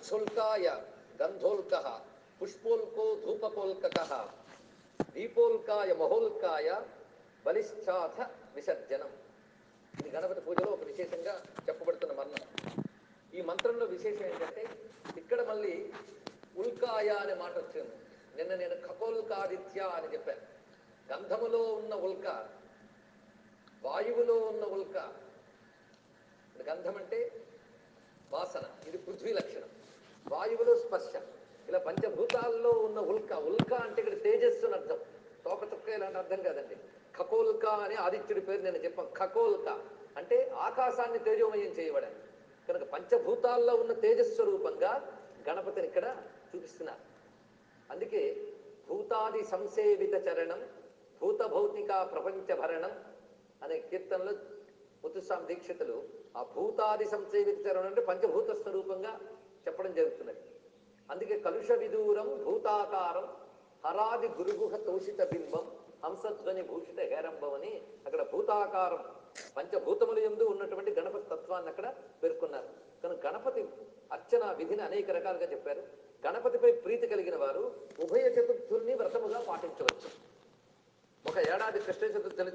శుల్కాయ గంధోల్క పుష్పోల్కో ధూపకోల్కక దీపోల్కాయ మహోల్కాయ బలిశ్చాథ విసర్జనం. ఇది గణపతి పూజలో ఒక విశేషంగా చెప్పబడుతున్న మంత్రం. ఈ మంత్రంలో విశేషం ఏంటంటే ఇక్కడ మళ్ళీ ఉల్కాయ అనే మాట వచ్చింది. నిన్న నేను ఖగోల్కాదిత్య అని చెప్పాను. గంధములో ఉన్న ఉల్క, వాయువులో ఉన్న ఉల్క. గంధం అంటే వాసన, ఇది పృథ్వీ లక్షణం. వాయువులో స్పర్శ, ఇలా పంచభూతాల్లో ఉన్న ఉల్క. ఉల్క అంటే ఇక్కడ తేజస్సు అని అర్థం, తోక చుక్క ఇలాంటి అర్థం కాదండి. ఖగోల్క అని ఆదిత్యుడి పేరు నేను చెప్పాను. ఖగోల్క అంటే ఆకాశాన్ని తేజోమయం చేయబడాలి కనుక పంచభూతాల్లో ఉన్న తేజస్వరూపంగా గణపతిని ఇక్కడ చూపిస్తున్నారు. అందుకే భూతాది సంసేవిత చరణం భూత భౌతిక ప్రపంచ భరణం అనే కీర్తనలో ముత్తుస్వామి దీక్షితులు ఆ భూతాది సంసేవిత చరణం అంటే పంచభూత స్వరూపంగా చెప్పడం జరుగుతున్నది. అందుకే కలుష విదూరం భూతాకారం హరాది గురుగుహ తోషిత బింబం హంసధ్వని భూషిత హేరంబం అని అక్కడ భూతాకారం పంచభూతముల యందు ఉన్నటువంటి గణపతి తత్వాన్ని అక్కడ పేర్కొన్నారు. కనుక గణపతి అర్చన విధిని అనేక రకాలుగా చెప్పారు. గణపతిపై ప్రీతి కలిగిన వారు ఉభయ చతుర్థుల్ని వ్రతముగా పాటించవచ్చు. ఒక ఏడాది కృష్ణ చతుర్థులు